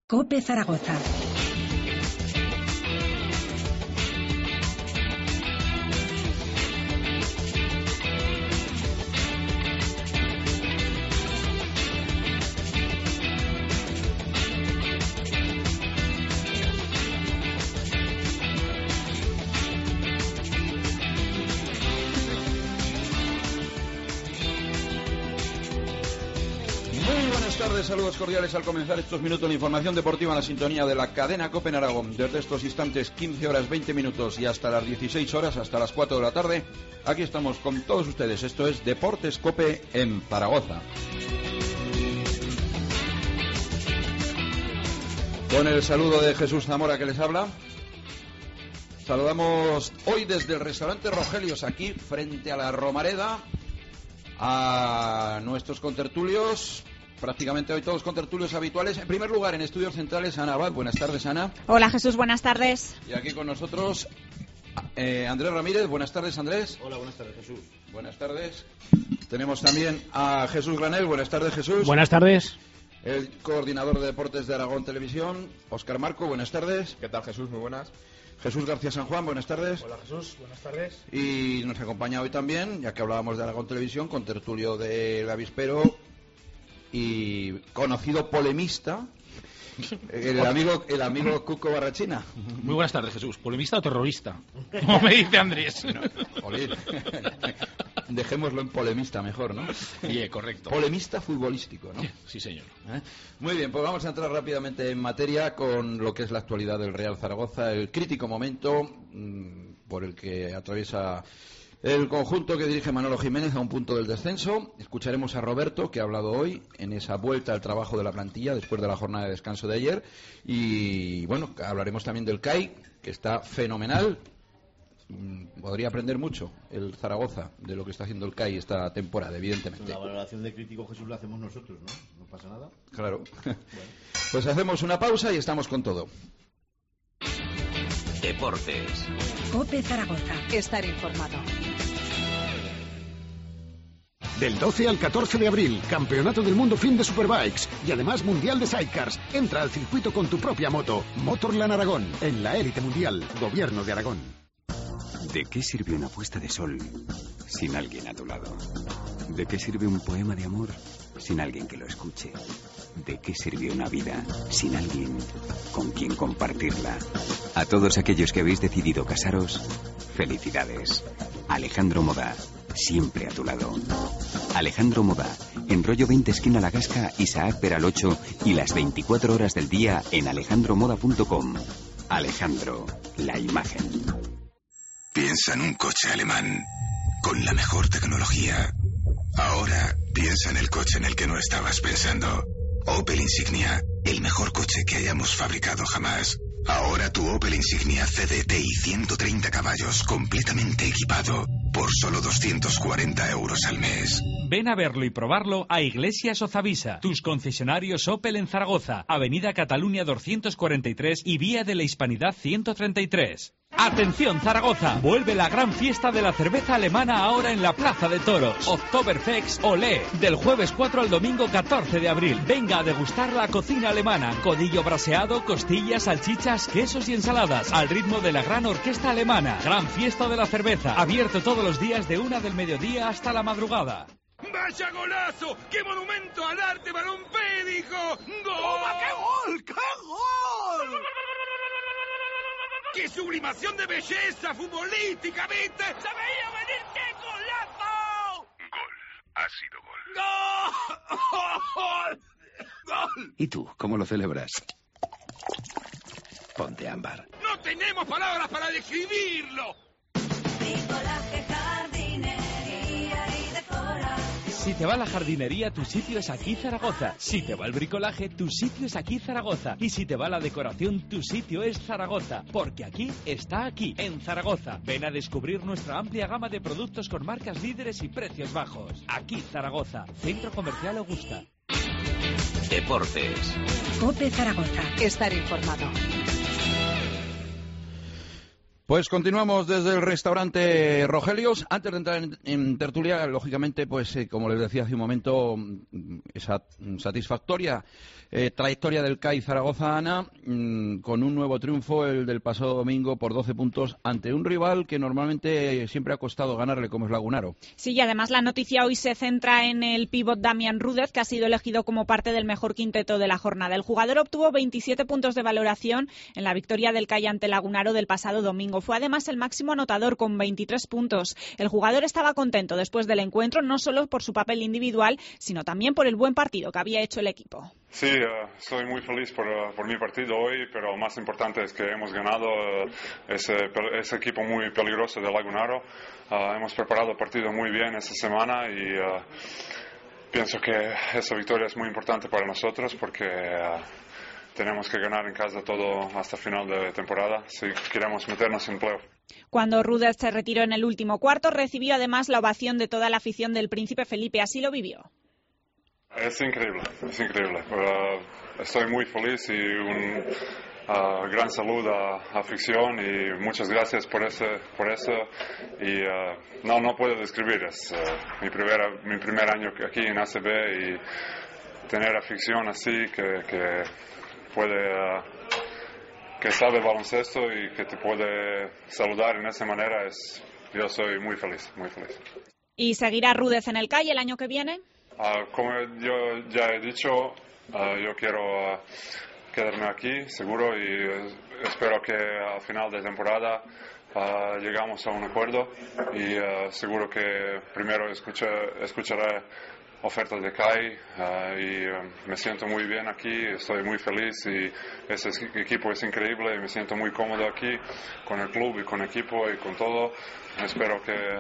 COPE Zaragoza. Saludos cordiales al comenzar estos minutos de información deportiva en la sintonía de la cadena COPE en Aragón. Desde estos instantes, 15 horas 20 minutos y hasta las 16 horas, hasta las 4 de la tarde, aquí estamos con todos ustedes. Esto es Deportes COPE en Zaragoza. Con el saludo de Jesús Zamora que les habla. Saludamos hoy desde el restaurante Rogelios, aquí frente a la Romareda, a nuestros contertulios. Prácticamente hoy todos contertulios habituales. En primer lugar, en Estudios Centrales, Ana Abad. Buenas tardes, Ana. Hola, Jesús. Buenas tardes. Y aquí con nosotros Andrés Ramírez. Buenas tardes, Andrés. Hola, buenas tardes, Jesús. Buenas tardes. Tenemos también a Jesús Granel. Buenas tardes, Jesús. Buenas tardes. El coordinador de deportes de Aragón Televisión, Óscar Marco. Buenas tardes. ¿Qué tal, Jesús? Muy buenas. Jesús García San Juan. Buenas tardes. Hola, Jesús. Buenas tardes. Y nos acompaña hoy también, ya que hablábamos de Aragón Televisión, contertulio del avispero y conocido polemista, el amigo Cuco Barrachina. Muy buenas tardes, Jesús. ¿Polemista o terrorista? Como me dice Andrés. No, dejémoslo en polemista mejor, ¿no? Sí, correcto. Polemista futbolístico, ¿no? Sí, señor. Muy bien, pues vamos a entrar rápidamente en materia con lo que es la actualidad del Real Zaragoza, el crítico momento por el que atraviesa el conjunto que dirige Manolo Jiménez a un punto del descenso. Escucharemos a Roberto, que ha hablado hoy en esa vuelta al trabajo de la plantilla después de la jornada de descanso de ayer. Y bueno, hablaremos también del CAI, que está fenomenal. Podría aprender mucho el Zaragoza de lo que está haciendo el CAI esta temporada, evidentemente. La valoración de crítico, Jesús, la hacemos nosotros, ¿no? No pasa nada. Claro. Bueno. Pues hacemos una pausa y estamos con todo. Deportes. COPE Zaragoza. Estar informado. Del 12 al 14 de abril, Campeonato del Mundo Fin de Superbikes y además Mundial de Sidecars. Entra al circuito con tu propia moto. Motorland Aragón, en la élite mundial. Gobierno de Aragón. ¿De qué sirve una puesta de sol sin alguien a tu lado? ¿De qué sirve un poema de amor sin alguien que lo escuche? ¿De qué sirve una vida sin alguien con quien compartirla? A todos aquellos que habéis decidido casaros, felicidades. Alejandro Moda, siempre a tu lado. Alejandro Moda, en Rollo 20 esquina La Gasca, Isaac Peral 8 y las 24 horas del día en alejandromoda.com. Alejandro, la imagen. Piensa en un coche alemán con la mejor tecnología. Ahora piensa en el coche en el que no estabas pensando. Opel Insignia, el mejor coche que hayamos fabricado jamás. Ahora tu Opel Insignia CDTi 130 caballos completamente equipado por solo 240 euros al mes. Ven a verlo y probarlo a Iglesias Ozavisa, tus concesionarios Opel en Zaragoza, Avenida Cataluña 243 y Vía de la Hispanidad 133. ¡Atención, Zaragoza! Vuelve la gran fiesta de la cerveza alemana ahora en la Plaza de Toros. Oktoberfest Olé, del jueves 4 al domingo 14 de abril. Venga a degustar la cocina alemana. Codillo braseado, costillas, salchichas, quesos y ensaladas. Al ritmo de la gran orquesta alemana. Gran fiesta de la cerveza. Abierto todos los días de 1 del mediodía hasta la madrugada. ¡Vaya golazo! ¡Qué monumento al arte balompédico! ¡Gol! ¡Toma, qué gol! ¡Qué gol! ¡Qué sublimación de belleza futbolística, viste! ¡Se veía venir! ¡Qué golazo! Gol. Ha sido gol. ¡Gol! ¡Gol! ¿Y tú, cómo lo celebras? Ponte ámbar. ¡No tenemos palabras para describirlo! Bricolaje, jardinería y decora. Si te va la jardinería, tu sitio es aquí, Zaragoza. Si te va el bricolaje, tu sitio es aquí, Zaragoza. Y si te va la decoración, tu sitio es Zaragoza. Porque aquí está aquí, en Zaragoza. Ven a descubrir nuestra amplia gama de productos con marcas líderes y precios bajos. Aquí, Zaragoza. Centro Comercial Augusta. Deportes. COPE Zaragoza. Estar informado. Pues continuamos desde el restaurante Rogelios. Antes de entrar en tertulia, lógicamente, pues como les decía hace un momento, esa satisfactoria trayectoria del CAI Zaragoza, Ana, con un nuevo triunfo, el del pasado domingo, por 12 puntos, ante un rival que normalmente siempre ha costado ganarle, como es Lagunaro. Sí, y además la noticia hoy se centra en el pívot Damián Rúdez, que ha sido elegido como parte del mejor quinteto de la jornada. El jugador obtuvo 27 puntos de valoración en la victoria del CAI ante Lagunaro del pasado domingo. Fue además el máximo anotador con 23 puntos. El jugador estaba contento después del encuentro, no solo por su papel individual, sino también por el buen partido que había hecho el equipo. Sí, estoy muy feliz por mi partido hoy, pero lo más importante es que hemos ganado ese equipo muy peligroso de Lagunaro. Hemos preparado el partido muy bien esta semana y pienso que esa victoria es muy importante para nosotros porque tenemos que ganar en casa todo hasta final de temporada si queremos meternos en playoff. Cuando Rúdez se retiró en el último cuarto, recibió además la ovación de toda la afición del Príncipe Felipe. Así lo vivió. Es increíble, es increíble. Estoy muy feliz y un gran saludo a la afición y muchas gracias por eso. Y no puedo describir, es mi primer año aquí en ACB y tener afición así que puede, que sabe baloncesto y que te puede saludar en esa manera, yo soy muy feliz, muy feliz. ¿Y seguirá Rúdez en el CAI el año que viene? Como yo ya he dicho, yo quiero quedarme aquí, seguro, y espero que al final de temporada llegamos a un acuerdo y seguro que primero escucharé ofertas de CAI y me siento muy bien aquí, estoy muy feliz y ese equipo es increíble y me siento muy cómodo aquí con el club y con el equipo y con todo. Espero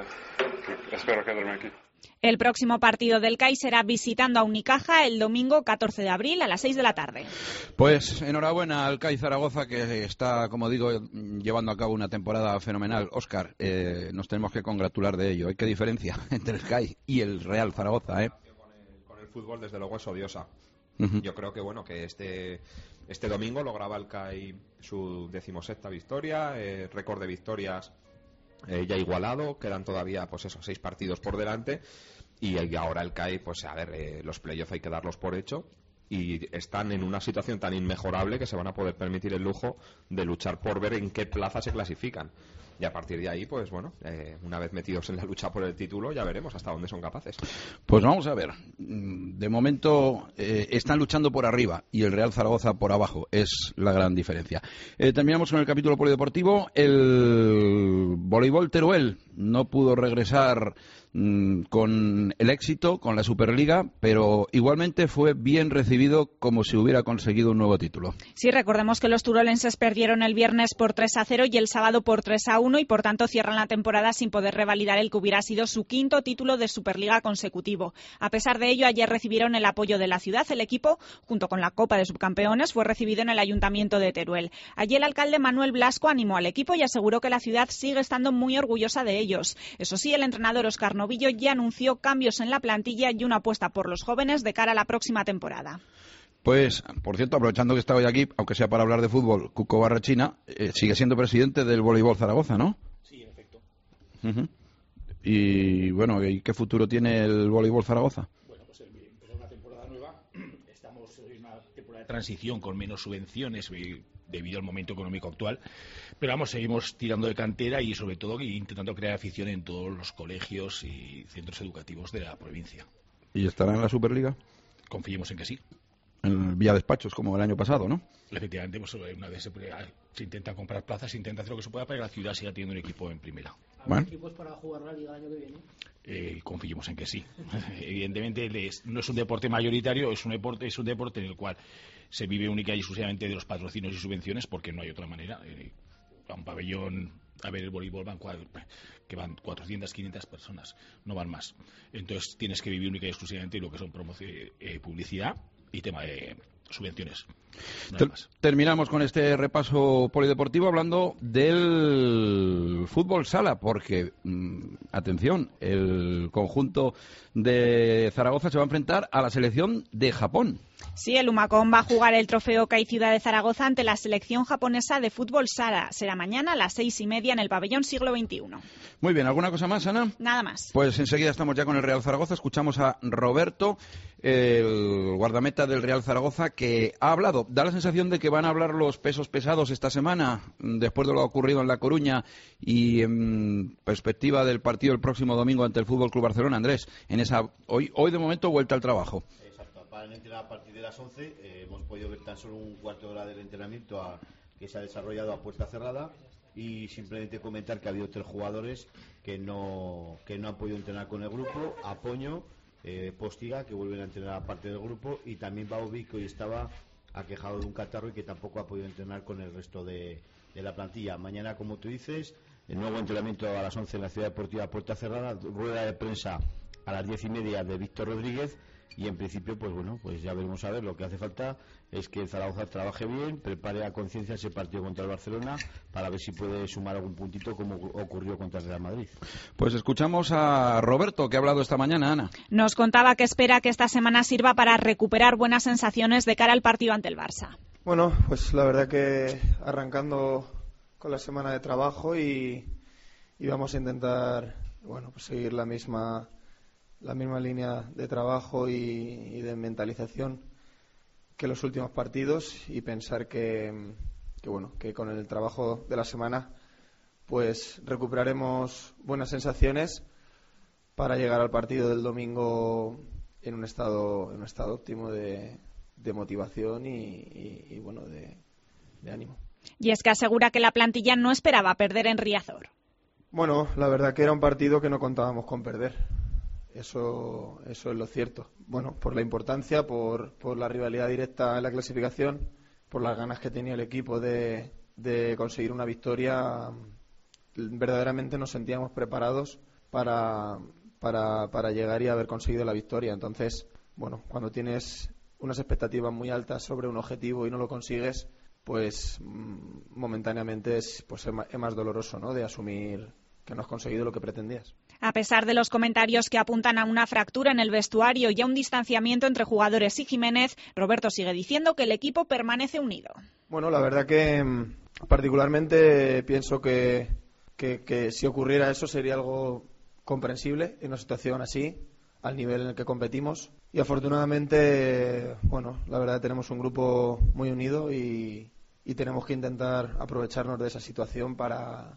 quedarme aquí. El próximo partido del CAI será visitando a Unicaja el domingo 14 de abril a las 6 de la tarde. Pues enhorabuena al CAI Zaragoza, que está, como digo, llevando a cabo una temporada fenomenal. Óscar, nos tenemos que congratular de ello. ¿Qué diferencia entre el CAI y el Real Zaragoza? Con el fútbol, desde luego, es odiosa. Uh-huh. Yo creo que que este domingo lograba el CAI su 17ª victoria, récord de victorias ya igualado, quedan todavía 6 partidos por delante y ahora el CAI, los playoffs hay que darlos por hecho y están en una situación tan inmejorable que se van a poder permitir el lujo de luchar por ver en qué plaza se clasifican. Y a partir de ahí, una vez metidos en la lucha por el título, ya veremos hasta dónde son capaces. Pues vamos a ver. De momento están luchando por arriba y el Real Zaragoza por abajo. Es la gran diferencia. Terminamos con el capítulo polideportivo. El voleibol Teruel no pudo regresar con el éxito, con la Superliga, pero igualmente fue bien recibido como si hubiera conseguido un nuevo título. Sí, recordemos que los turolenses perdieron el viernes por 3-0 y el sábado por 3-1 y por tanto cierran la temporada sin poder revalidar el que hubiera sido su 5º título de Superliga consecutivo. A pesar de ello, ayer recibieron el apoyo de la ciudad. El equipo, junto con la Copa de Subcampeones, fue recibido en el Ayuntamiento de Teruel. Allí el alcalde Manuel Blasco animó al equipo y aseguró que la ciudad sigue estando muy orgullosa de ellos. Eso sí, el entrenador Óscar Novillo ya anunció cambios en la plantilla y una apuesta por los jóvenes de cara a la próxima temporada. Pues, por cierto, aprovechando que está hoy aquí, aunque sea para hablar de fútbol, Cuco Barrachina sigue siendo presidente del voleibol Zaragoza, ¿no? Sí, en efecto. Uh-huh. Y bueno, ¿y qué futuro tiene el voleibol Zaragoza? Bueno, pues empezar una temporada nueva. Estamos en una temporada de transición con menos subvenciones debido al momento económico actual, pero seguimos tirando de cantera y sobre todo intentando crear afición en todos los colegios y centros educativos de la provincia. ¿Y estará en la Superliga? Confiemos en que sí. En vía despachos, como el año pasado, ¿no? Efectivamente, una vez se intenta comprar plazas, se intenta hacer lo que se pueda para que la ciudad siga teniendo un equipo en primera. ¿Habrá equipos para jugar la Liga el año que viene? Confiemos en que sí. Evidentemente no es un deporte mayoritario, es un deporte en el cual se vive única y exclusivamente de los patrocinios y subvenciones porque no hay otra manera. A un pabellón a ver el voleibol van 400, 500 personas, no van más. Entonces tienes que vivir única y exclusivamente lo que son publicidad y tema de subvenciones. Terminamos con este repaso polideportivo hablando del fútbol sala, porque, atención, el conjunto de Zaragoza se va a enfrentar a la selección de Japón. Sí, el Humacón va a jugar el trofeo CAI Ciudad de Zaragoza ante la selección japonesa de fútbol sala. Será mañana a las 6:30 en el pabellón Siglo XXI. Muy bien, ¿alguna cosa más, Ana? Nada más. Pues enseguida estamos ya con el Real Zaragoza. Escuchamos a Roberto, el guardameta del Real Zaragoza, que ha hablado. Da la sensación de que van a hablar los pesos pesados esta semana, después de lo ocurrido en La Coruña y en perspectiva del partido el próximo domingo ante el Fútbol Club Barcelona. Andrés, hoy de momento vuelta al trabajo. Para entrenar a partir de las 11 hemos podido ver tan solo un cuarto de hora del entrenamiento que se ha desarrollado a puerta cerrada, y simplemente comentar que ha habido 3 jugadores que no han podido entrenar con el grupo: Apoño, Postiga, que vuelven a entrenar a parte del grupo, y también Baovic, que hoy estaba aquejado de un catarro y que tampoco ha podido entrenar con el resto de la plantilla. Mañana, como tú dices, el nuevo entrenamiento a las 11 en la Ciudad Deportiva a puerta cerrada, rueda de prensa a las 10:30 de Víctor Rodríguez. Y en principio, pues bueno, pues ya veremos a ver. Lo que hace falta es que Zaragoza trabaje bien, prepare a conciencia ese partido contra el Barcelona para ver si puede sumar algún puntito como ocurrió contra el Real Madrid. Pues escuchamos a Roberto, que ha hablado esta mañana, Ana. Nos contaba que espera que esta semana sirva para recuperar buenas sensaciones de cara al partido ante el Barça. Bueno, pues la verdad que arrancando con la semana de trabajo y vamos a intentar, bueno, pues seguir la misma línea de trabajo y de mentalización que los últimos partidos, y pensar que con el trabajo de la semana pues recuperaremos buenas sensaciones para llegar al partido del domingo en un estado óptimo de motivación y bueno, de ánimo. Y es que asegura que la plantilla no esperaba perder en Riazor. Bueno, la verdad que era un partido que no contábamos con perder. Eso es lo cierto. Bueno, por la importancia, por la rivalidad directa en la clasificación, por las ganas que tenía el equipo de conseguir una victoria, verdaderamente nos sentíamos preparados para llegar y haber conseguido la victoria. Entonces, bueno, cuando tienes unas expectativas muy altas sobre un objetivo y no lo consigues, pues momentáneamente es más doloroso, ¿no?, de asumir que no has conseguido lo que pretendías. A pesar de los comentarios que apuntan a una fractura en el vestuario y a un distanciamiento entre jugadores y Jiménez, Roberto sigue diciendo que el equipo permanece unido. Bueno, la verdad que particularmente pienso que si ocurriera eso sería algo comprensible en una situación así, al nivel en el que competimos. Y afortunadamente, bueno, la verdad tenemos un grupo muy unido y tenemos que intentar aprovecharnos de esa situación para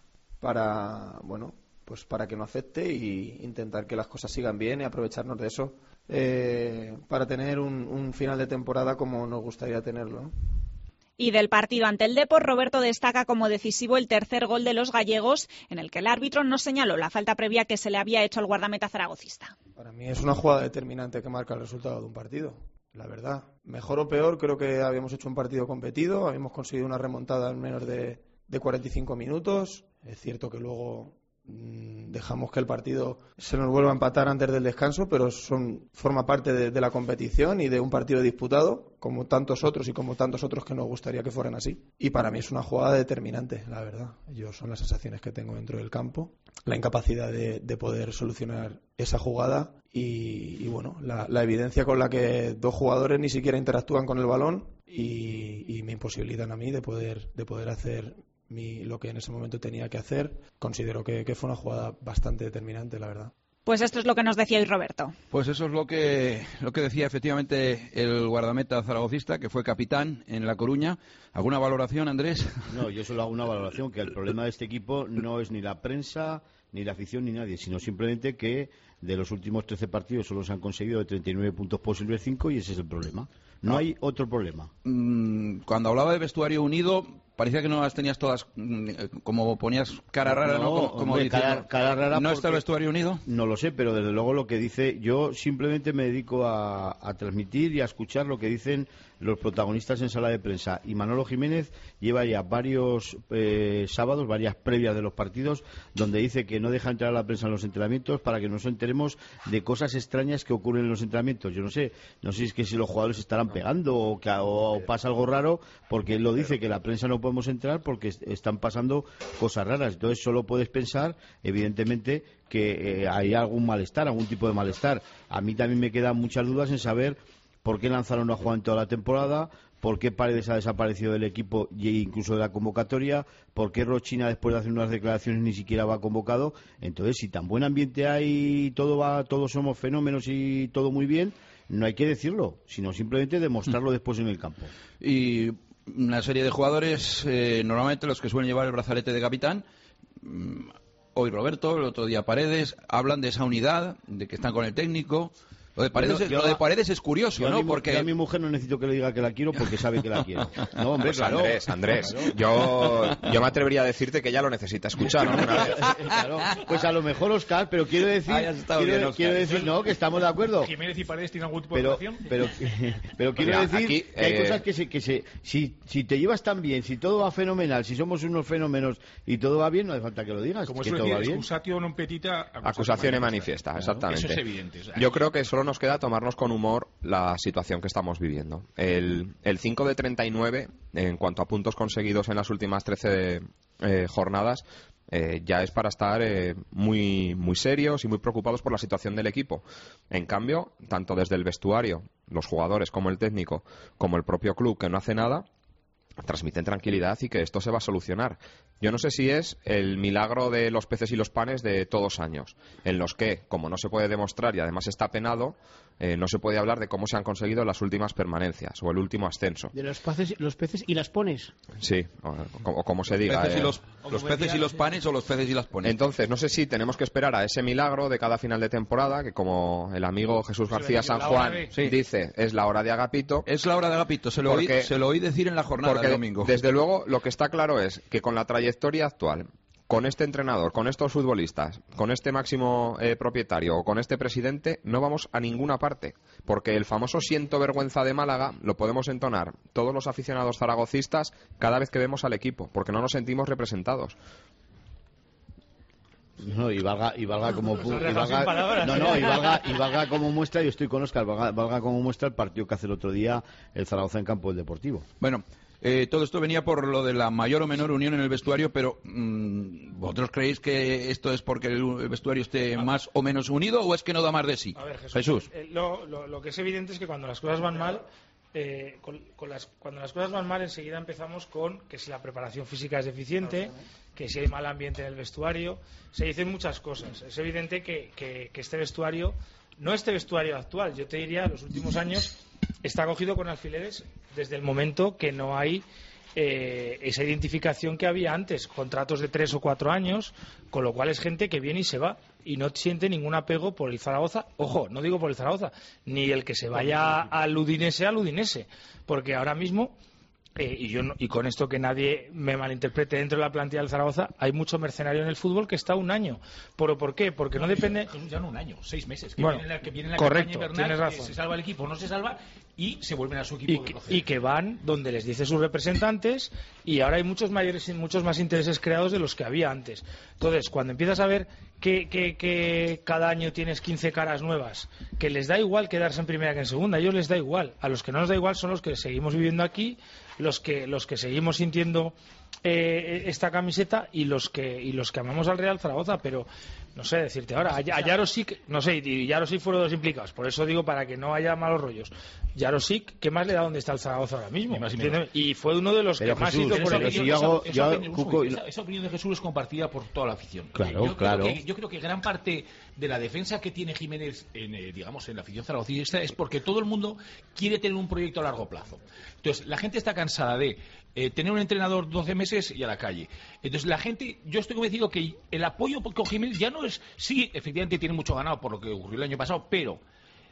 que no afecte y intentar que las cosas sigan bien y aprovecharnos de eso para tener un final de temporada como nos gustaría tenerlo, ¿no? Y del partido ante el Depor, Roberto destaca como decisivo el tercer gol de los gallegos, en el que el árbitro no señaló la falta previa que se le había hecho al guardameta zaragocista. Para mí es una jugada determinante que marca el resultado de un partido, la verdad. Mejor o peor, creo que habíamos hecho un partido competido, habíamos conseguido una remontada en menos de 45 minutos. Es cierto que luego dejamos que el partido se nos vuelva a empatar antes del descanso, pero forma parte de la competición y de un partido disputado, como tantos otros que nos gustaría que fueran así. Y para mí es una jugada determinante, la verdad. Son las sensaciones que tengo dentro del campo, la incapacidad de poder solucionar esa jugada y bueno, la evidencia con la que 2 jugadores ni siquiera interactúan con el balón y me imposibilitan a mí de poder hacer lo que en ese momento tenía que hacer. Considero que fue una jugada bastante determinante, la verdad. Pues esto es lo que nos decía hoy Roberto. Pues eso es lo que decía efectivamente el guardameta zaragocista, que fue capitán en La Coruña. ¿Alguna valoración, Andrés? No, yo solo hago una valoración, que el problema de este equipo no es ni la prensa, ni la afición, ni nadie, sino simplemente que de los últimos 13 partidos solo se han conseguido de 39 puntos posibles 5, y ese es el problema. No hay otro problema. Cuando hablaba de vestuario unido, parecía que no las tenías todas, como ponías cara rara, ¿no? Como hombre, diciendo, cara rara. ¿no está el vestuario unido? No lo sé, pero desde luego lo que dice, yo simplemente me dedico a transmitir y a escuchar lo que dicen los protagonistas en sala de prensa. Y Manolo Jiménez lleva ya varios sábados, varias previas de los partidos, donde dice que no deja entrar a la prensa en los entrenamientos para que nos enteremos de cosas extrañas que ocurren en los entrenamientos. Yo no sé si es que si los jugadores se estarán pegando o pasa algo raro, porque él lo dice, que la prensa no podemos entrar porque están pasando cosas raras. Entonces solo puedes pensar, evidentemente, que hay algún malestar, algún tipo de malestar. A mí también me quedan muchas dudas en saber por qué Lanzaro no ha jugado en toda la temporada, por qué Paredes ha desaparecido del equipo e incluso de la convocatoria, por qué Rochina, después de hacer unas declaraciones, ni siquiera va convocado. Entonces, si tan buen ambiente hay, todos somos fenómenos y todo muy bien, no hay que decirlo, sino simplemente demostrarlo después en el campo. Y una serie de jugadores, normalmente los que suelen llevar el brazalete de capitán, hoy Roberto, el otro día Paredes, hablan de esa unidad, de que están con el técnico. Lo de Paredes es curioso, ¿no? Porque yo a mi mujer no necesito que le diga que la quiero porque sabe que la quiero. No, hombre, pues claro. Andrés, yo me atrevería a decirte que ella lo necesita escuchar alguna vez. Claro. Pues a lo mejor, Oscar, pero quiero decir, quiero decir, no, que estamos de acuerdo. Jiménez y Paredes tienen algún tipo de relación. Pero quiero decir aquí, que hay cosas que si te llevas tan bien, si todo va fenomenal, si somos unos fenómenos y todo va bien, no hace falta que lo digas. Como que eso todo va decir, bien. excusatio non petita, acusazione manifiesta, exactamente. Eso es evidente. O sea, yo creo que solo nos queda tomarnos con humor la situación que estamos viviendo. El 5 de 39, en cuanto a puntos conseguidos en las últimas 13 jornadas, ya es para estar muy serios y muy preocupados por la situación del equipo. En cambio, tanto desde el vestuario, los jugadores como el técnico, como el propio club, que no hace nada, transmiten tranquilidad y que esto se va a solucionar. Yo no sé si es el milagro de los peces y los panes de todos años, en los que, como no se puede demostrar y además está penado, no se puede hablar de cómo se han conseguido las últimas permanencias o el último ascenso. De los peces y las pones. Sí, o como se diga. Los peces y los panes o los peces y las pones. Entonces, no sé si tenemos que esperar a ese milagro de cada final de temporada, que como el amigo Jesús García San Juan dice, es la hora de Agapito. Es la hora de Agapito, se lo oí decir en la jornada del domingo. Desde luego, lo que está claro es que con la trayectoria actual, con este entrenador, con estos futbolistas, con este máximo propietario o con este presidente, no vamos a ninguna parte. Porque el famoso siento vergüenza de Málaga lo podemos entonar todos los aficionados zaragocistas cada vez que vemos al equipo, porque no nos sentimos representados. No, y valga como valga como muestra, yo estoy con Óscar, valga como muestra el partido que hace el otro día el Zaragoza en campo del Deportivo. Bueno, todo esto venía por lo de la mayor o menor unión en el vestuario, pero ¿vosotros creéis que esto es porque el vestuario esté más o menos unido o es que no da más de sí? A ver, Jesús. Lo que es evidente es que cuando las cosas van mal, cuando las cosas van mal enseguida empezamos con que si la preparación física es deficiente, que si hay mal ambiente en el vestuario, se dicen muchas cosas. Es evidente que este vestuario, no este vestuario actual, yo te diría, los últimos años está cogido con alfileres desde el momento que no hay esa identificación que había antes, contratos de 3 o 4 años, con lo cual es gente que viene y se va y no siente ningún apego por el Zaragoza. Ojo, no digo por el Zaragoza, ni el que se vaya al Udinese, porque ahora mismo y con esto que nadie me malinterprete, dentro de la plantilla del Zaragoza hay mucho mercenario en el fútbol que está un año. ¿Pero por qué? Porque no depende... Ya no un año, 6 meses. Que bueno, viene la correcto, campaña tienes invernal, razón. se salva el equipo, no se salva y se vuelven a su equipo. Y que van donde les dice sus representantes y ahora hay muchos más intereses creados de los que había antes. Entonces, cuando empiezas a ver que cada año tienes 15 caras nuevas, que les da igual quedarse en primera que en segunda, a ellos les da igual. A los que no nos da igual son los que seguimos viviendo aquí, los que seguimos sintiendo esta camiseta y los que amamos al Real Zaragoza, pero no sé decirte ahora, a Jarosik, no sé, y Jarosik fueron los implicados, por eso digo, para que no haya malos rollos. Jarosik, ¿qué más le da donde está el Zaragoza ahora mismo? Y fue uno de los que más hizo por el equipo. Esa opinión de Jesús es compartida por toda la afición. Claro. Yo creo que gran parte de la defensa que tiene Jiménez en la afición zaragocista es porque todo el mundo quiere tener un proyecto a largo plazo. Entonces, la gente está cansada de tener un entrenador 12 meses y a la calle. Entonces, la gente, yo estoy convencido que el apoyo con Jiménez ya no es... Sí, efectivamente tiene mucho ganado por lo que ocurrió el año pasado, pero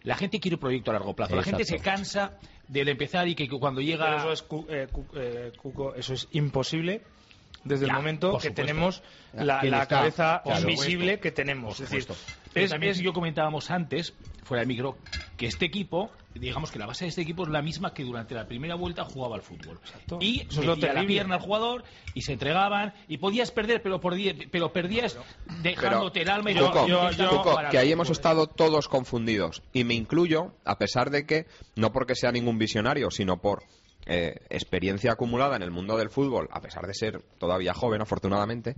La gente quiere un proyecto a largo plazo. La gente se cansa de empezar y que cuando llega... Pero eso es, Cuco, eso es imposible desde el momento que tenemos la cabeza invisible que tenemos. Es decir, también yo comentábamos antes, fuera del micro, que este equipo, digamos que la base de este equipo es la misma que durante la primera vuelta jugaba al fútbol. Exacto. Y eso es lo metía la pierna al jugador y se entregaban y podías perder, pero perdías dejándote el alma y Cuco, que ahí hemos estado todos confundidos. Y me incluyo, a pesar de que, no porque sea ningún visionario, sino por experiencia acumulada en el mundo del fútbol, a pesar de ser todavía joven, afortunadamente,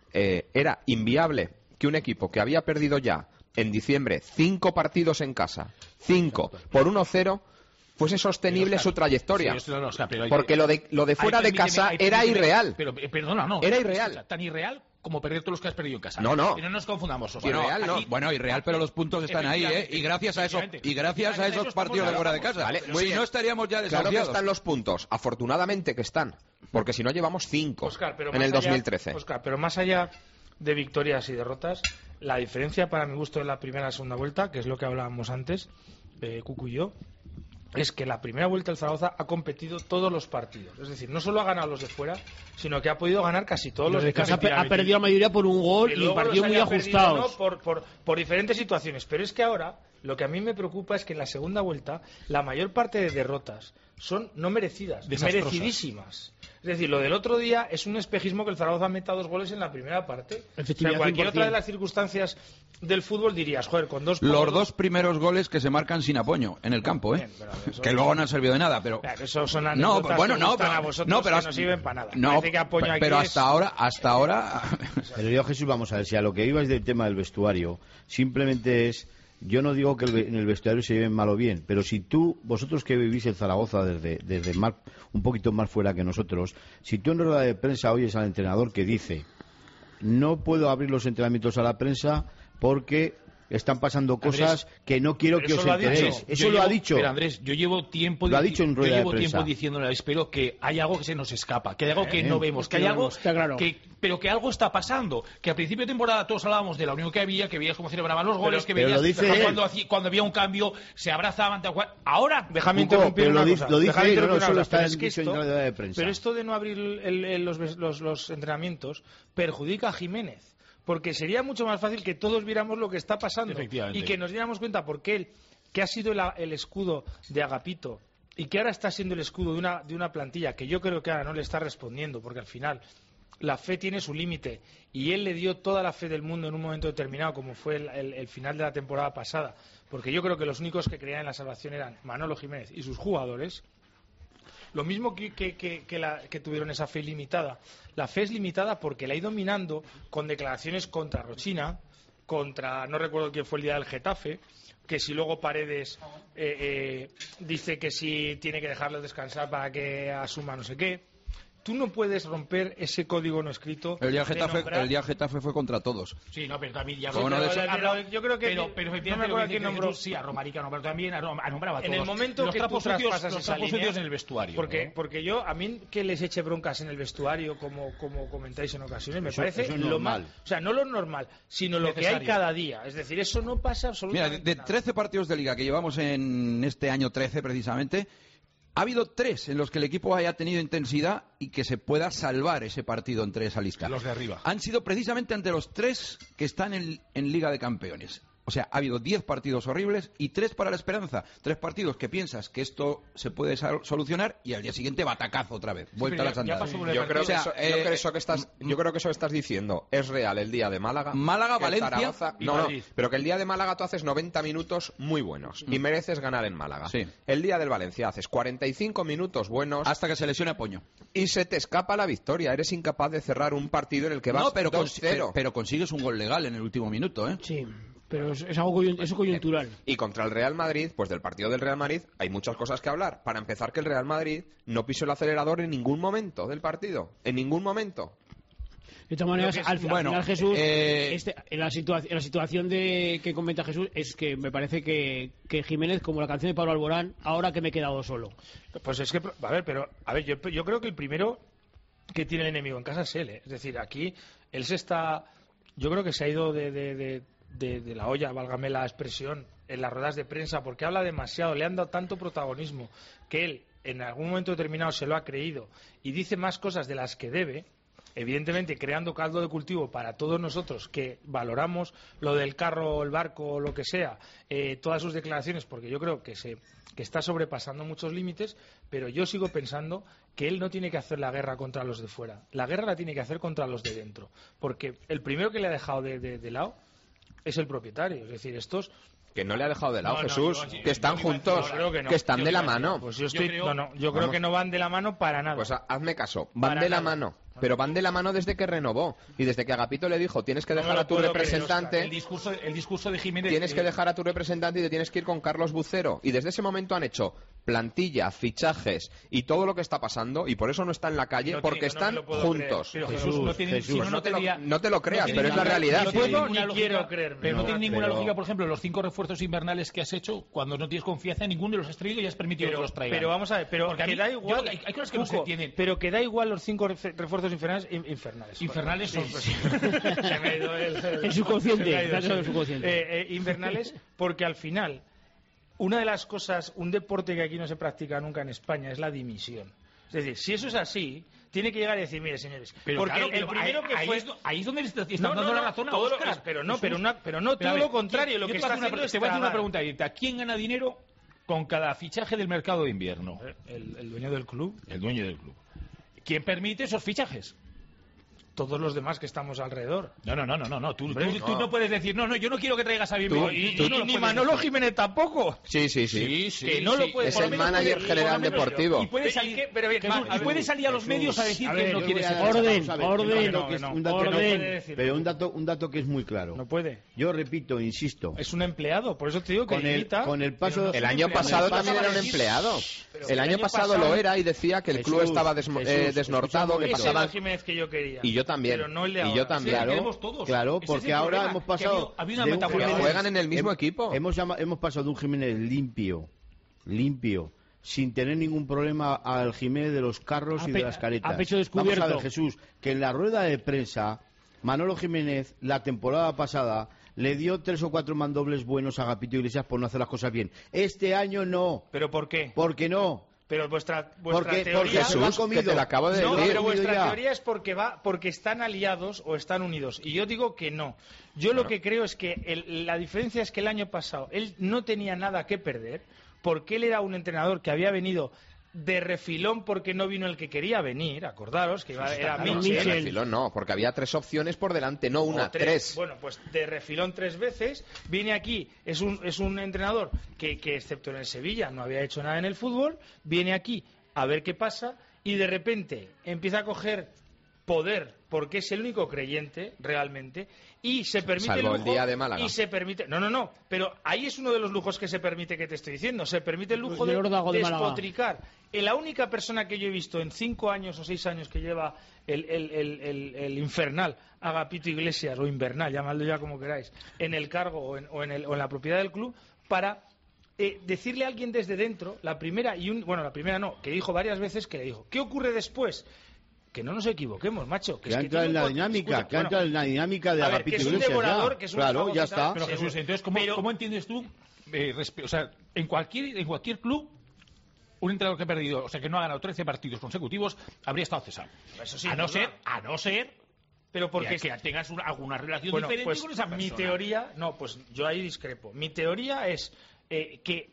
era inviable que un equipo que había perdido ya en diciembre 5 partidos en casa, 5 por 1-0, fuese sostenible su trayectoria. Porque lo de fuera de casa era irreal. Pero perdona, no. Era irreal. Es tan irreal como perder todos los que has perdido en casa. No. Y no nos confundamos. Irreal, no. Bueno, irreal, pero los puntos están ahí, ¿eh? Y gracias a esos partidos de fuera de casa. Vale, si no estaríamos ya desahuciados. Claro que están los puntos. Afortunadamente que están. Porque si no llevamos 5 en el 2013. Óscar, pero más allá de victorias y derrotas, la diferencia para mi gusto en la primera y la segunda vuelta, que es lo que hablábamos antes, Cucu y yo, es que la primera vuelta el Zaragoza ha competido todos los partidos. Es decir, no solo ha ganado los de fuera, sino que ha podido ganar casi todos los de casa. Ha perdido la mayoría por un gol y partidos muy ajustados. Por diferentes situaciones. Pero es que ahora, lo que a mí me preocupa es que en la segunda vuelta, la mayor parte de derrotas son no merecidas, merecidísimas. Es decir, lo del otro día es un espejismo que el Zaragoza meta 2 goles en la primera parte. O sea, cualquier otra de las circunstancias del fútbol dirías, joder, con 2 Los 2 primeros goles que se marcan sin apoyo en el campo, ¿eh? Bien, que luego no han servido de nada, pero... Eso son anécdotas a vosotros que no sirven para nada. No, pero hasta ahora... Pero yo, Jesús, vamos a ver, si a lo que ibas del tema del vestuario, simplemente es... Yo no digo que en el vestuario se lleven mal o bien, pero si vosotros que vivís en Zaragoza desde más, un poquito más fuera que nosotros, si tú en rueda de prensa oyes al entrenador que dice no puedo abrir los entrenamientos a la prensa porque están pasando cosas que no quiero que os enteréis. Eso lo ha dicho. Pero Andrés, yo llevo tiempo diciéndole, espero que hay algo que se nos escapa, que hay algo que no vemos, que hay algo pero que algo está pasando, que a principio de temporada todos hablábamos de la unión que había, que veías cómo celebraban los goles, que veías cuando había un cambio se abrazaban, ahora déjame interrumpir una cosa. Lo dice no solo está en rueda de prensa. Pero esto de no abrir los entrenamientos perjudica a Jiménez. Porque sería mucho más fácil que todos viéramos lo que está pasando y que nos diéramos cuenta porque él, que ha sido el escudo de Agapito y que ahora está siendo el escudo de una plantilla que yo creo que ahora no le está respondiendo, porque al final la fe tiene su límite y él le dio toda la fe del mundo en un momento determinado, como fue el final de la temporada pasada, porque yo creo que los únicos que creían en la salvación eran Manolo Jiménez y sus jugadores. Lo mismo que tuvieron esa fe limitada. La fe es limitada porque la ha ido minando con declaraciones contra Rochina, no recuerdo quién fue el día del Getafe, que si luego Paredes dice que si tiene que dejarlo descansar para que asuma no sé qué. Tú no puedes romper ese código no escrito. El día Getafe fue contra todos. Sí, no, pero también ya... yo creo que... Pero no me acuerdo quién nombró. Sí, a Romarica, pero también nombraba a todos. En el momento que tú traspasas esa línea... en el vestuario. Porque yo, a mí que les eche broncas en el vestuario, como comentáis en ocasiones, me parece eso lo mal. O sea, no lo normal, sino lo que hay cada día. Es decir, eso no pasa absolutamente nada. Mira, de 13 partidos de Liga que llevamos en este año 13, precisamente... Ha habido 3 en los que el equipo haya tenido intensidad y que se pueda salvar ese partido entre esa lista. Los de arriba. Han sido precisamente ante los 3 que están en Liga de Campeones. O sea, ha habido 10 partidos horribles y 3 para la esperanza. 3 partidos que piensas que esto se puede solucionar y al día siguiente batacazo otra vez. Vuelta a las andadas. Yo creo que eso que estás diciendo es real el día de Málaga. Valencia Zaragoza, y Madrid. Pero que el día de Málaga tú haces 90 minutos muy buenos y mereces ganar en Málaga. Sí. El día del Valencia haces 45 minutos buenos hasta que se lesione Poño. Y se te escapa la victoria. Eres incapaz de cerrar un partido en el que vas 2-0. Pero consigues un gol legal en el último minuto, ¿eh? Sí. Pero es algo coyuntural. Y contra el Real Madrid, pues del partido del Real Madrid hay muchas cosas que hablar. Para empezar, que el Real Madrid no pisó el acelerador en ningún momento del partido. En ningún momento. De todas maneras, al final Jesús, en la situación que comenta Jesús, es que me parece que Jiménez, como la canción de Pablo Alborán, ahora que me he quedado solo. Pues es que, yo creo que el primero que tiene el enemigo en casa es él. Es decir, aquí él yo creo que se ha ido de de la olla, válgame la expresión, en las ruedas de prensa, porque habla demasiado, le han dado tanto protagonismo que él en algún momento determinado se lo ha creído y dice más cosas de las que debe, evidentemente creando caldo de cultivo para todos nosotros que valoramos lo del carro, el barco, lo que sea, todas sus declaraciones, porque yo creo que está sobrepasando muchos límites, pero yo sigo pensando que él no tiene que hacer la guerra contra los de fuera, la guerra la tiene que hacer contra los de dentro, porque el primero que le ha dejado de lado es el propietario, es decir, estos... Que no le ha dejado de lado, Jesús, que están juntos, que están de la mano. Pues yo creo que no van de la mano para nada. Pues hazme caso, van de la mano. Pero van de la mano desde que renovó y desde que Agapito le dijo tienes que dejar a tu representante. El discurso de Jiménez. Tienes que dejar a tu representante y te tienes que ir con Carlos Bucero. Y desde ese momento han hecho plantilla, fichajes y todo lo que está pasando y por eso no está en la calle, porque están juntos. Pero Jesús, no te lo creas, pero es la realidad. No quiero creerme. Pero no tiene ninguna lógica, por ejemplo, los 5 refuerzos invernales que has hecho cuando no tienes confianza en ninguno de los has traído y has permitido que los traigan. Pero vamos a ver, que da igual. Hay cosas que no se entienden. Pero que da igual los 5 refuerzos infernales. Infernales son. Se me ha ido el subconsciente. Invernales, porque al final, una de las cosas, un deporte que aquí no se practica nunca en España es la dimisión. Es decir, si eso es así, tiene que llegar y decir, mire, señores, pero porque claro, el primero que fue... Ahí es donde le está dando la razón a Óscar. Pero no, todo lo contrario. Lo que está haciendo es... Te voy a hacer una pregunta directa. ¿Quién gana dinero con cada fichaje del mercado de invierno? El dueño del club. El dueño del club. ¿Quién permite esos fichajes? Todos los demás que estamos alrededor. No. Tú no puedes decir, no, yo no quiero que traigas a Bienvenido. Ni Manolo Jiménez tampoco. Sí. Que no lo puede, es el manager general deportivo. Y puede salir, a los medios a decir que no quiere ser. Orden. Pero un dato que es muy claro. No puede. Yo repito, insisto. Es un empleado, por eso te digo que con el paso. El año pasado también era un empleado. El año pasado lo era y decía que el club estaba desnortado, que pasaba. Jiménez que yo quería. Y yo también. Pero no el de ahora. Y yo también. Claro, porque ahora hemos pasado. Juegan en el mismo equipo. Hemos pasado de un Jiménez limpio, sin tener ningún problema, al Jiménez de los carros y de las caretas. A pecho descubierto. Vamos a ver, Jesús, que en la rueda de prensa, Manolo Jiménez, la temporada pasada, le dio 3 o 4 mandobles buenos a Agapito Iglesias por no hacer las cosas bien. Este año no. ¿Pero por qué? Porque no. Pero vuestra porque teoría... Jesús, que te lo acabo de decir. Pero vuestra teoría es porque están aliados o están unidos. Y yo digo que no. Yo lo que creo es que la diferencia es que el año pasado él no tenía nada que perder, porque él era un entrenador que había venido de refilón porque no vino el que quería venir, acordaros que era Mitchell. De refilón no, porque había 3 opciones por delante, no una, 3. Bueno, pues de refilón 3 veces, viene aquí, es un entrenador que excepto en el Sevilla no había hecho nada en el fútbol, viene aquí a ver qué pasa y de repente empieza a coger poder porque es el único creyente realmente y se permite salvo el día de Málaga y se permite pero ahí es uno de los lujos que se permite, que te estoy diciendo, se permite el lujo de despotricar. La única persona que yo he visto en 5 años o 6 años que lleva el infernal Agapito Iglesias, o invernal, llamadlo ya como queráis, en el cargo o en la propiedad del club, para decirle a alguien desde dentro, la primera no, que dijo varias veces, que le dijo, ¿qué ocurre después? Que no nos equivoquemos, macho. Que ha entrado en la dinámica, de Agapito Iglesias. Que es un devorador, que es un claro, ya está. Pero Jesús, entonces, ¿cómo entiendes tú? O sea, en cualquier club, un entrenador que ha perdido, o sea, que no ha ganado 13 partidos consecutivos, habría estado cesado. Eso sí, a no ser pero porque que tengas alguna relación diferente pues, con esa persona. Mi teoría, pues yo ahí discrepo. Mi teoría es que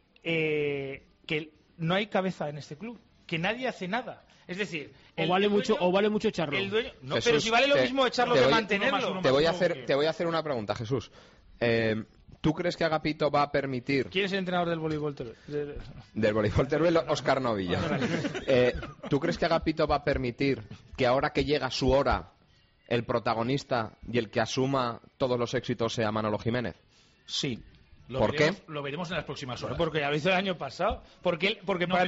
no hay cabeza en este club, que nadie hace nada. Es decir, o vale mucho echarlo. No, Jesús, pero si vale lo mismo echarlo que mantenerlo. Te voy a hacer una pregunta, Jesús. ¿Tú crees que Agapito va a permitir... ¿Quién es el entrenador del voleibol Teruel? Del voleibol Teruel, Óscar Novilla. ¿Tú crees que Agapito va a permitir que ahora que llega su hora, el protagonista y el que asuma todos los éxitos sea Manolo Jiménez? Sí. ¿Por qué? Lo veremos en las próximas horas. Porque ya lo hizo el año pasado. Porque para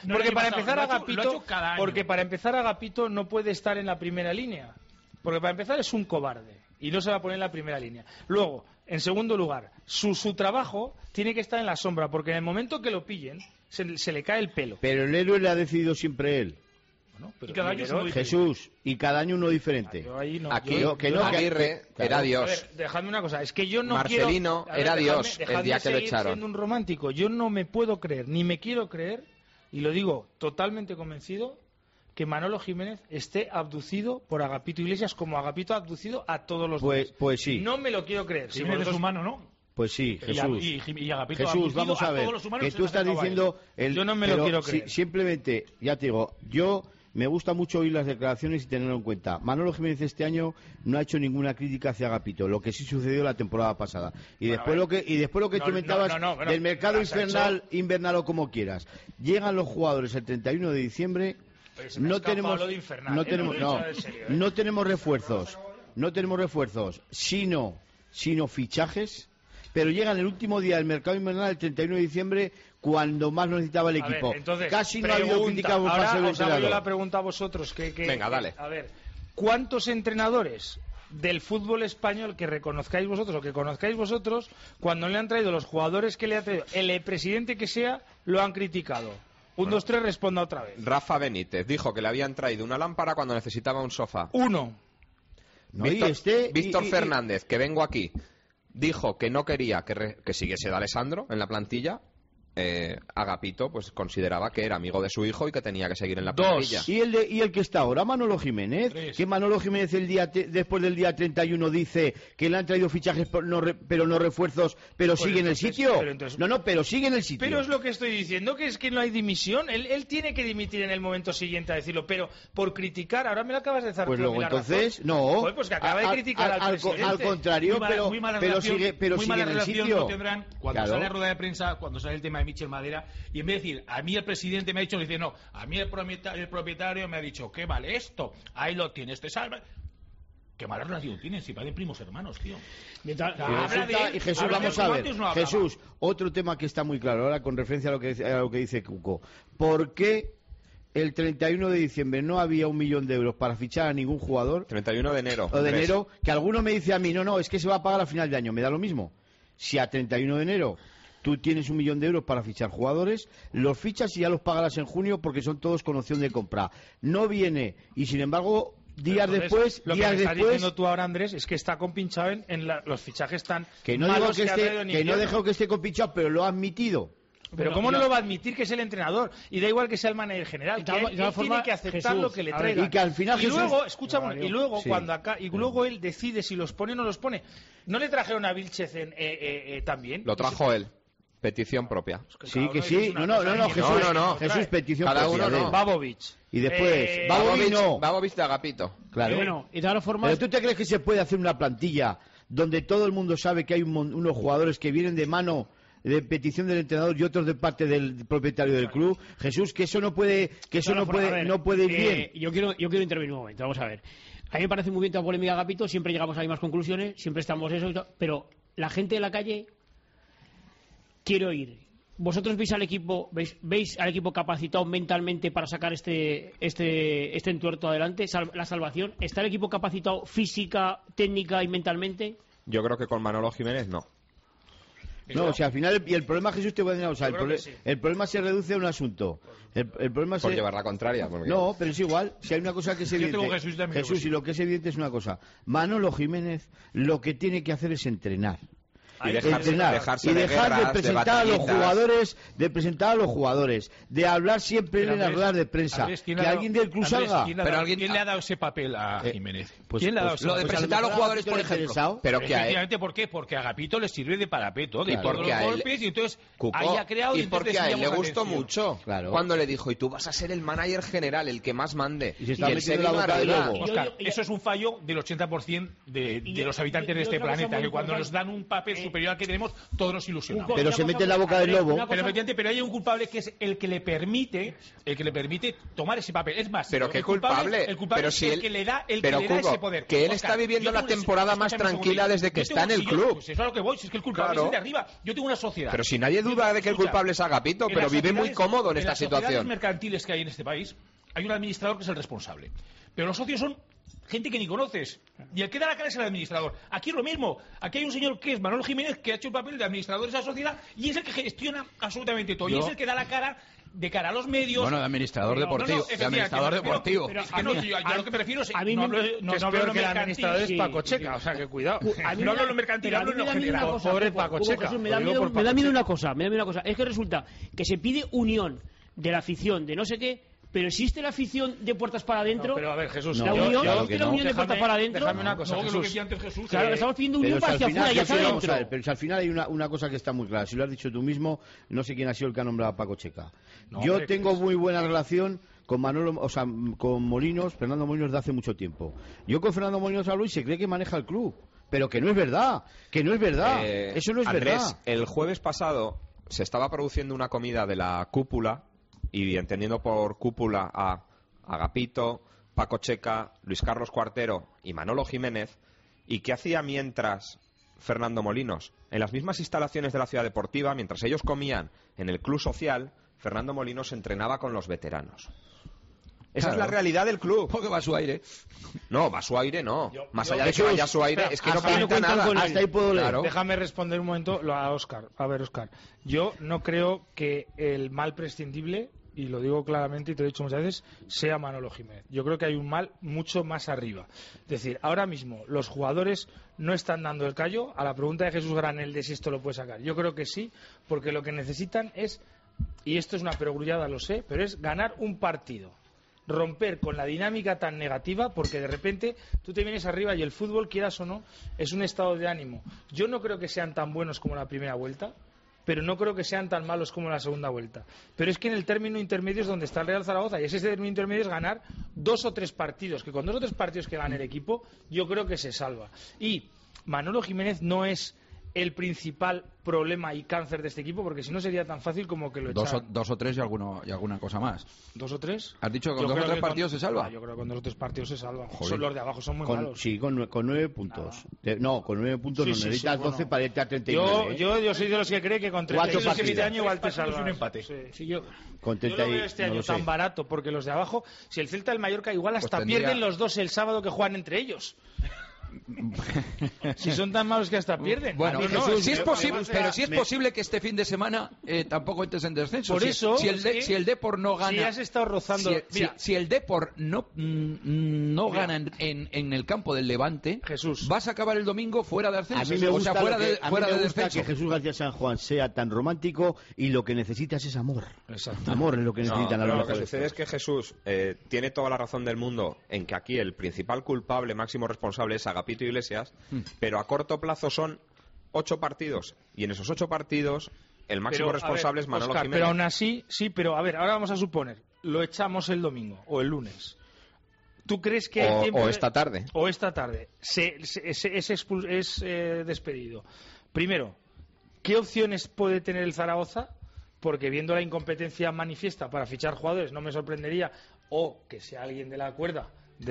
empezar Agapito no puede estar en la primera línea. Porque para empezar es un cobarde y no se va a poner en la primera línea. Luego, en segundo lugar, su trabajo tiene que estar en la sombra, porque en el momento que lo pillen se le cae el pelo. Pero el héroe le ha decidido siempre él. ¿no? Pero y cada año es uno diferente. Jesús, y cada año uno diferente. Aguirre era Dios. A ver, dejadme una cosa, es que yo no Marcelino quiero... era Dios el día que lo echaron. Siendo un romántico, yo no me puedo creer, ni me quiero creer, y lo digo totalmente convencido, que Manolo Jiménez esté abducido por Agapito Iglesias como Agapito ha abducido a todos los demás. Pues sí. No me lo quiero creer. Jiménez es humano, ¿no? Pues sí, Jesús. Y Agapito Jesús, vamos a ver, que tú estás diciendo... Yo no me lo quiero creer. Simplemente, ya te digo, yo... Me gusta mucho oír las declaraciones y tenerlo en cuenta. Manolo Jiménez este año no ha hecho ninguna crítica hacia Agapito, lo que sí sucedió la temporada pasada. Y después lo que tú comentabas del mercado invernal o como quieras. Llegan los jugadores el 31 de diciembre, no tenemos refuerzos, sino fichajes. Pero llegan el último día del mercado invernal, el 31 de diciembre, cuando más lo necesitaba el equipo. Ver, entonces, casi no ha habido crítica por parte del entrenador. Ahora os hago yo la pregunta a vosotros. Venga, dale. A ver, ¿cuántos entrenadores del fútbol español que reconozcáis vosotros o que conozcáis vosotros, cuando le han traído los jugadores que le ha traído el presidente que sea, lo han criticado? 1, 2, 3, responda otra vez. Rafa Benítez dijo que le habían traído una lámpara cuando necesitaba un sofá. Víctor Fernández, que vengo aquí, dijo que no quería que siguiese de Alessandro en la plantilla. Agapito pues consideraba que era amigo de su hijo y que tenía que seguir en la plantilla. ¿Y el que está ahora, Manolo Jiménez? 3. Que Manolo Jiménez después del día 31 dice que le han traído fichajes pero no refuerzos, pero sigue en el sitio. Pero sigue en el sitio. Pero es lo que estoy diciendo, que es que no hay dimisión. Él tiene que dimitir en el momento siguiente a decirlo, pero por criticar, ahora me lo acabas de hacer. Pues luego entonces, no. Pues que acaba de criticar al presidente. Al contrario, pero sigue en el sitio. Cuando sale la rueda de prensa, cuando sale el tema de Michel Madera, y en vez de decir, a mí el presidente me ha dicho, le dice, no, a mí el propietario me ha dicho, ¿qué vale esto? Ahí lo tienes, te salva. ¿Qué mala relación tienen? Si parecen primos hermanos, tío. Y Jesús, vamos a ver, Jesús, otro tema que está muy claro, ahora con referencia a lo que dice Cuco. ¿Por qué el 31 de diciembre no había 1 millón de euros para fichar a ningún jugador? 31 de enero. O de enero, que alguno me dice a mí, no, es que se va a pagar a final de año, me da lo mismo. Si a 31 de enero tú tienes 1 millón de euros para fichar jugadores, los fichas y ya los pagarás en junio porque son todos con opción de compra. No viene, y sin embargo, días después... Lo que me estás diciendo tú ahora, Andrés, es que está compinchado en los fichajes tan que no malos digo que no dejo que esté compinchado, pero lo ha admitido. Pero ¿cómo no lo va a admitir, que es el entrenador? Y da igual que sea el manager general, que él tiene que aceptar lo que le traiga. Y que al final luego él decide si los pone o no los pone. ¿No le trajeron a Vilchez también? Lo trajo él. Petición propia. Sí, que sí. No, Jesús, petición cada propia. Uno no. Babovich. Y después, Babovich de Agapito. Claro. Bueno, y de todas formas... ¿Pero tú te crees que se puede hacer una plantilla donde todo el mundo sabe que hay unos jugadores que vienen de mano de petición del entrenador y otros de parte del propietario del club? Jesús, que eso no puede ir bien. Yo quiero intervenir un momento, vamos a ver. A mí me parece muy bien toda polémica, Agapito, siempre llegamos a las mismas conclusiones, siempre estamos eso y todo, pero la gente de la calle quiere oír. ¿Vosotros veis al equipo capacitado mentalmente para sacar este entuerto adelante, la salvación? ¿Está el equipo capacitado física, técnica y mentalmente? Yo creo que con Manolo Jiménez no. No, o sea, al final, y el problema, Jesús, te voy a decir, o sea, el problema se reduce a un asunto. El problema por llevar la contraria. No, pero es igual. Si hay una cosa que es evidente, Jesús, y lo que es evidente es una cosa. Manolo Jiménez lo que tiene que hacer es entrenar. Y dejar de presentar a los jugadores, de hablar siempre en las ruedas de prensa, que alguien del club salga. ¿Quién le ha dado ese papel a Jiménez? ¿Quién le ha dado ese papel? Lo de presentar a los jugadores, por ejemplo. Pero efectivamente, ¿por qué? Porque a Agapito le sirve de parapeto, de todos los golpes, y entonces ahí ha creado... Y porque a él le gustó mucho cuando le dijo, y tú vas a ser el manager general, el que más mande. Y él se vino arriba. Oscar, eso es un fallo del 80% de los habitantes de este planeta, que cuando nos dan un papel superior al que tenemos, todos nos ilusionamos. Pero se mete en la boca del lobo. Pero hay un culpable que es el que le permite tomar ese papel. Es más, pero qué culpable. El culpable es el que le da ese poder. Que él está viviendo la temporada más tranquila desde que está en el club. Pues eso es a lo que voy, si es que el culpable es el de arriba. Yo tengo una sociedad. Pero si nadie duda de que el culpable es Agapito, pero vive muy cómodo en esta situación. En las sociedades mercantiles que hay en este país, hay un administrador que es el responsable. Pero los socios son gente que ni conoces. Y el que da la cara es el administrador. Aquí es lo mismo. Aquí hay un señor que es Manolo Jiménez, que ha hecho el papel de administrador de esa sociedad y es el que gestiona absolutamente todo. Y es el que da la cara de cara a los medios. Bueno, de administrador deportivo. De administrador deportivo. Pero es que no, yo lo que me refiero es que no hablo de el administrador es Paco Checa, o sea que cuidado. No hablo de lo mercantil, hablo de lo general. Pobre Paco Checa. Me da miedo una cosa, es que resulta que se pide unión de la afición, de no sé qué, pero existe la afición de puertas para adentro. No, pero a ver, Jesús, la unión, ¿existe la unión de puertas para adentro? Déjame una cosa, Jesús. Claro, estamos pidiendo unión para hacia afuera y hacia adentro. Pero si al final hay una cosa que está muy clara, si lo has dicho tú mismo, no sé quién ha sido el que ha nombrado a Paco Checa. Yo tengo muy buena relación con Manolo, o sea, con Molinos, Fernando Molinos, de hace mucho tiempo. Yo con Fernando Molinos hablo y se cree que maneja el club, pero que no es verdad, eso no es Andrés, verdad. El jueves pasado se estaba produciendo una comida de la cúpula, y entendiendo por cúpula a Agapito, Paco Checa, Luis Carlos Cuartero y Manolo Jiménez. ¿Y qué hacía mientras Fernando Molinos? En las mismas instalaciones de la Ciudad Deportiva, mientras ellos comían en el club social, Fernando Molinos entrenaba con los veteranos. Esa es la realidad del club. Porque va a su aire. No, va a su aire, no. Más allá de que vaya a su aire, es que no pinta nada. Hasta ahí puedo leer. Claro. Déjame responder un momento a Óscar. A ver, Óscar. Yo no creo que el mal prescindible, y lo digo claramente y te lo he dicho muchas veces, sea Manolo Jiménez. Yo creo que hay un mal mucho más arriba. Es decir, ahora mismo los jugadores no están dando el callo a la pregunta de Jesús Granel de si esto lo puede sacar. Yo creo que sí, porque lo que necesitan es, y esto es una perogrullada, lo sé, pero es ganar un partido. Romper con la dinámica tan negativa, porque de repente tú te vienes arriba y el fútbol, quieras o no, es un estado de ánimo. Yo no creo que sean tan buenos como la primera vuelta, pero no creo que sean tan malos como la segunda vuelta. Pero es que en el término intermedio es donde está el Real Zaragoza, y ese término intermedio es ganar 2 o 3 partidos, que con 2 o 3 partidos que gane el equipo, yo creo que se salva. Y Manolo Jiménez no es el principal problema y cáncer de este equipo, porque si no sería tan fácil como que lo echaran. 2 o 3 y alguna cosa más. 2 o 3. ¿Has dicho que con 2 o 3 partidos se salva? Yo creo que con 2 o 3 partidos se salva. Los de abajo son muy malos. Sí, con 9 puntos. Con 9 puntos no necesitas 12 para irte a 39. Yo soy de los que cree que con 36 este año igual te salvas. Es un empate. Yo lo veo este año tan barato, porque los de abajo, si el Celta del Mallorca igual hasta pierden los dos el sábado que juegan entre ellos. Si son tan malos que hasta pierden. Bueno, si es posible que este fin de semana tampoco entres en descenso. Por eso, si el Depor no gana, si has estado rozando, si el Depor no gana en el campo del Levante, Jesús, vas a acabar el domingo fuera de ascenso. A mí me gusta, fuera de descenso. Que Jesús García San Juan sea tan romántico, y lo que necesitas es amor. Exacto. Amor es lo que necesitan a los Lo que sucede es que Jesús tiene toda la razón del mundo en que aquí el principal culpable, máximo responsable, es Agapito Iglesias, pero a corto plazo son 8 partidos, y en esos 8 partidos el máximo responsable es Manolo Jiménez. Pero aún así, sí, pero a ver, ahora vamos a suponer, lo echamos el domingo o el lunes. ¿Tú crees que hay tiempo esta tarde? O esta tarde es despedido. Primero, ¿qué opciones puede tener el Zaragoza? Porque viendo la incompetencia manifiesta para fichar jugadores, no me sorprendería, o que sea alguien de la cuerda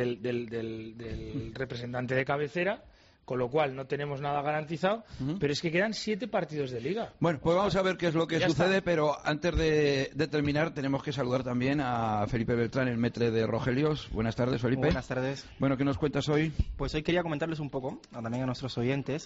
del representante de cabecera, con lo cual no tenemos nada garantizado, pero es que quedan 7 partidos de liga. Bueno, pues vamos a ver qué es lo que sucede, pero antes de terminar tenemos que saludar también a Felipe Beltrán, el metre de Rogelios. Buenas tardes, Felipe. Buenas tardes. Bueno, ¿qué nos cuentas hoy? Pues hoy quería comentarles un poco, también a nuestros oyentes,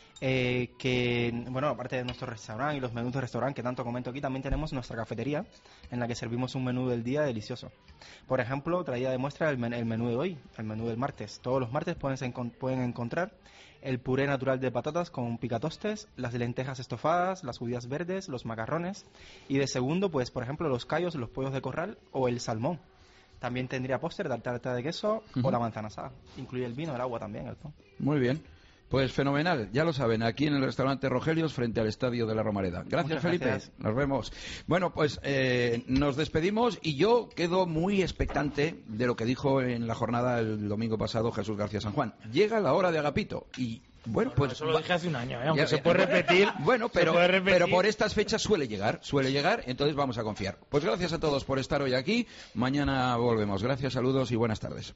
que, bueno, aparte de nuestro restaurante y los menús de restaurante que tanto comento aquí, también tenemos nuestra cafetería, en la que servimos un menú del día delicioso. Por ejemplo, traía de muestra el menú de hoy, el menú del martes. Todos los martes pueden encontrar el puré natural de patatas con picatostes, las lentejas estofadas, las judías verdes, los macarrones, y de segundo, pues, por ejemplo, los callos, los pollos de corral o el salmón. También tendría póster de tarta de queso o la manzana asada. Incluye el vino, el agua también, el pan. Muy bien. Pues fenomenal, ya lo saben, aquí en el restaurante Rogelios frente al Estadio de la Romareda. Gracias, Felipe. Gracias. Nos vemos. Bueno, pues nos despedimos y yo quedo muy expectante de lo que dijo en la jornada el domingo pasado Jesús García San Juan. Llega la hora de Agapito y bueno, pues eso lo dije hace un año, aunque se puede repetir. Bueno, pero por estas fechas suele llegar, entonces vamos a confiar. Pues gracias a todos por estar hoy aquí. Mañana volvemos. Gracias, saludos y buenas tardes.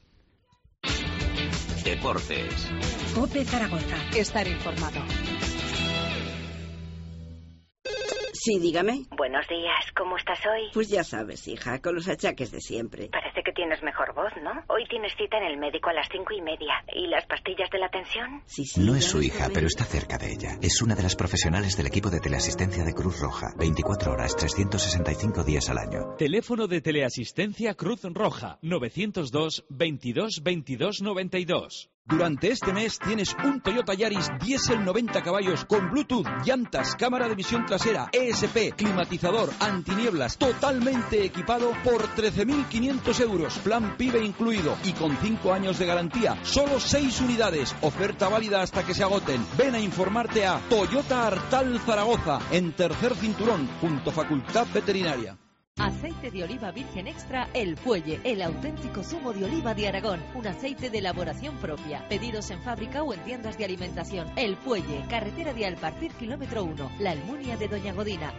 Deportes. COPE Zaragoza. Estar informado. Sí, dígame. Buenos días, ¿cómo estás hoy? Pues ya sabes, hija, con los achaques de siempre. Parece que tienes mejor voz, ¿no? Hoy tienes cita en el médico a las 5:30. ¿Y las pastillas de la tensión? Sí, No es su hija, pero está cerca de ella. Es una de las profesionales del equipo de teleasistencia de Cruz Roja. 24 horas, 365 días al año. Teléfono de teleasistencia Cruz Roja. 902 22 22 92. Durante este mes tienes un Toyota Yaris diésel 90 caballos con Bluetooth, llantas, cámara de visión trasera, ESP, climatizador, antinieblas, totalmente equipado por 13.500 euros, plan PIBE incluido y con 5 años de garantía. Solo 6 unidades, oferta válida hasta que se agoten. Ven a informarte a Toyota Artal Zaragoza, en tercer cinturón, junto a Facultad Veterinaria. Aceite de oliva virgen extra El Fuelle, el auténtico zumo de oliva de Aragón, un aceite de elaboración propia. Pedidos en fábrica o en tiendas de alimentación. El Fuelle, carretera de Alpartir, kilómetro 1, La Almunia de Doña Godina,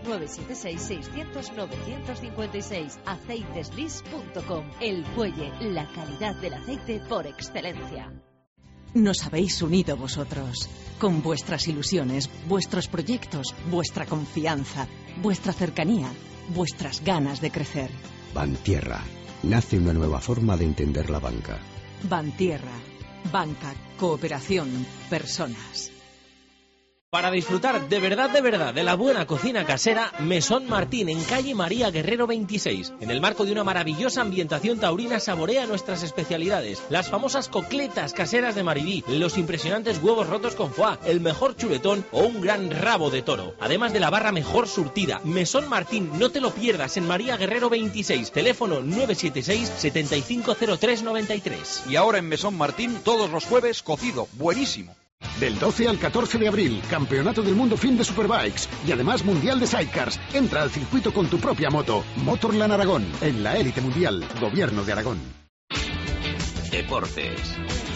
976-600-956, aceiteslis.com. El Fuelle, la calidad del aceite por excelencia. Nos habéis unido vosotros, con vuestras ilusiones, vuestros proyectos, vuestra confianza, vuestra cercanía, vuestras ganas de crecer. Bantierra. Nace una nueva forma de entender la banca. Bantierra. Banca, cooperación, personas. Para disfrutar de verdad de la buena cocina casera, Mesón Martín, en calle María Guerrero 26. En el marco de una maravillosa ambientación taurina, saborea nuestras especialidades. Las famosas cocletas caseras de Maribí, los impresionantes huevos rotos con foie, el mejor chuletón o un gran rabo de toro. Además de la barra mejor surtida. Mesón Martín, no te lo pierdas, en María Guerrero 26. Teléfono 976 750393. Y ahora en Mesón Martín, todos los jueves, cocido, buenísimo. Del 12 al 14 de abril, Campeonato del Mundo Fin de Superbikes y además Mundial de Sidecars. Entra al circuito con tu propia moto. Motorland Aragón, en la élite mundial. Gobierno de Aragón. Deportes.